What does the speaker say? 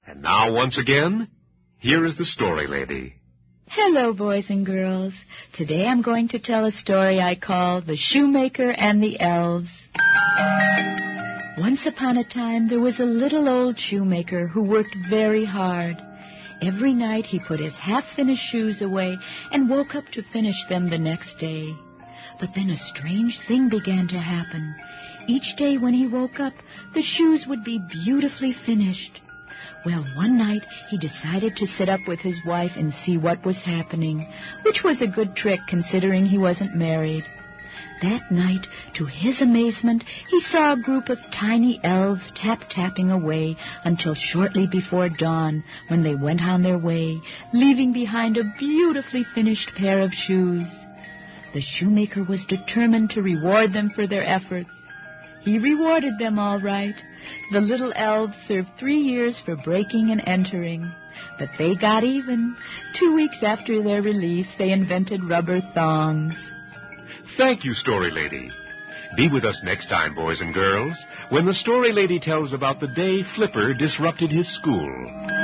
And now, once again, here is the story lady. Hello, boys and girls. Today I'm going to tell a story I call The Shoemaker and the Elves. Once upon a time, there was a little old shoemaker who worked very hard. Every night he put his half-finished shoes away and woke up to finish them the next day. But then a strange thing began to happen. Each day when he woke up, the shoes would be beautifully finished. Well, one night he decided to sit up with his wife and see what was happening, which was a good trick considering he wasn't married. That night, to his amazement, he saw a group of tiny elves tap-tapping away until shortly before dawn, when they went on their way, leaving behind a beautifully finished pair of shoes. The shoemaker was determined to reward them for their efforts. He rewarded them all right. The little elves served 3 years for breaking and entering. But they got even. 2 weeks after their release, they invented rubber thongs. Thank you, Story Lady. Be with us next time, boys and girls, when the Story Lady tells about the day Flipper disrupted his school.